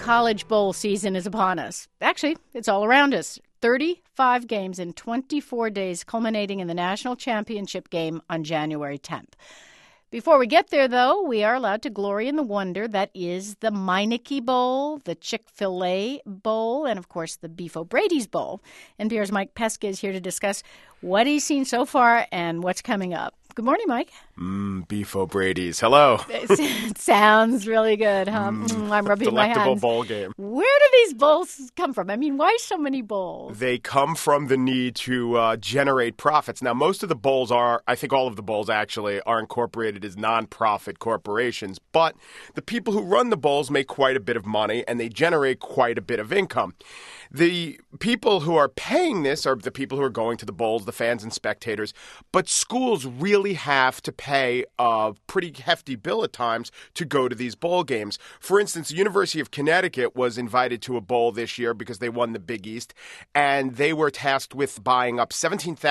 college bowl season is upon us. Actually, it's all around us. 35 games in 24 days, culminating in the national championship game on January 10th. Before we get there, though, we are allowed to glory in the wonder that is the Meineke Bowl, the Chick-fil-A Bowl, and, of course, the Beef O'Brady's Bowl. NPR's Mike Pesca is here to discuss what he's seen so far and what's coming up. Good morning, Mike. Beef O'Brady's. Hello. It sounds really good, huh? I'm rubbing my hands. Delectable bowl game. Where do these bowls come from? I mean, why so many bowls? They come from the need to generate profits. Now, most of the bowls I think all of the bowls actually are incorporated as nonprofit corporations, but the people who run the bowls make quite a bit of money and they generate quite a bit of income. The people who are paying this are the people who are going to the bowls, the fans and spectators, but schools really have to pay a pretty hefty bill at times to go to these bowl games. For instance, the University of Connecticut was invited to a bowl this year because they won the Big East, and they were tasked with buying up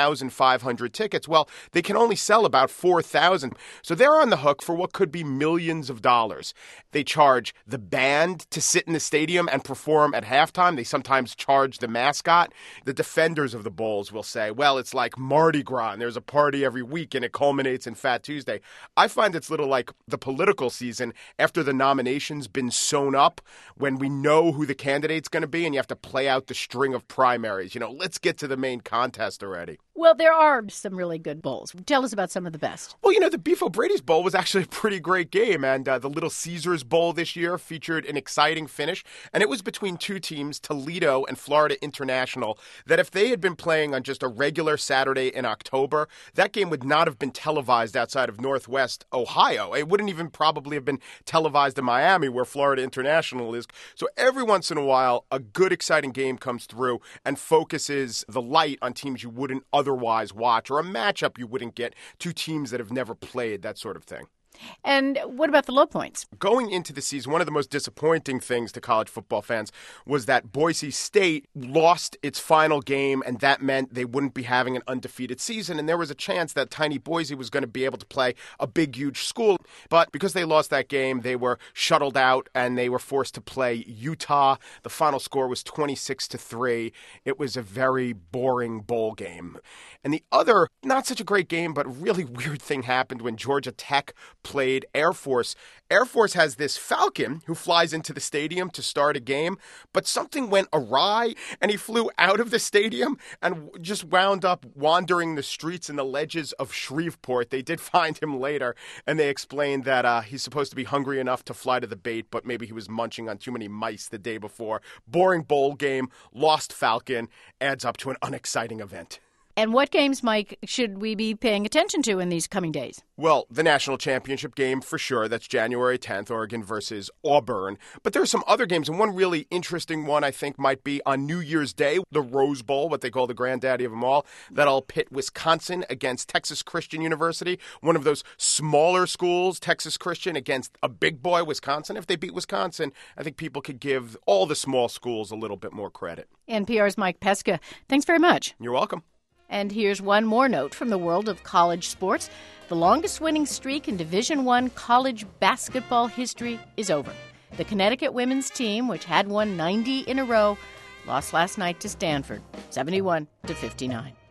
17,500 tickets. Well, they can only sell about 4,000, so they're on the hook for what could be millions of dollars. They charge the band to sit in the stadium and perform at halftime. They sometimes charge the mascot. The defenders of the bowls will say, well, it's like Mardi Gras, and there's a party every week, and it culminates in Fat Tuesday. I find it's a little like the political season after the nomination's been sewn up, when we know who the candidate's going to be, and you have to play out the string of primaries. Let's get to the main contest already. Well, there are some really good bowls. Tell us about some of the best. Well, the Beef O'Brady's Bowl was actually a pretty great game, and the Little Caesars Bowl this year featured an exciting finish, and it was between two teams, Toledo and Florida International, that if they had been playing on just a regular Saturday in October, that game would not have been televised outside of Northwest Ohio. It wouldn't even probably have been televised in Miami, where Florida International is. So every once in a while, a good, exciting game comes through and focuses the light on teams you wouldn't otherwise watch, or a matchup you wouldn't get, two teams that have never played, that sort of thing. And what about the low points? Going into the season, one of the most disappointing things to college football fans was that Boise State lost its final game, and that meant they wouldn't be having an undefeated season. And there was a chance that tiny Boise was going to be able to play a big, huge school. But because they lost that game, they were shuttled out, and they were forced to play Utah. The final score was 26-3. It was a very boring bowl game. And the other, not such a great game, but really weird thing happened when Georgia Tech played Air Force. Air Force has this Falcon who flies into the stadium to start a game, but something went awry, and he flew out of the stadium and just wound up wandering the streets and the ledges of Shreveport. They did find him later, and they explained that he's supposed to be hungry enough to fly to the bait, but maybe he was munching on too many mice the day before. Boring bowl game, lost Falcon, adds up to an unexciting event. And what games, Mike, should we be paying attention to in these coming days? Well, the national championship game, for sure. That's January 10th, Oregon versus Auburn. But there are some other games, and one really interesting one, I think, might be on New Year's Day, the Rose Bowl, what they call the granddaddy of them all. That'll pit Wisconsin against Texas Christian University, one of those smaller schools, Texas Christian, against a big boy, Wisconsin. If they beat Wisconsin, I think people could give all the small schools a little bit more credit. NPR's Mike Pesca. Thanks very much. You're welcome. And here's one more note from the world of college sports. The longest winning streak in Division I college basketball history is over. The Connecticut women's team, which had won 90 in a row, lost last night to Stanford, 71-59.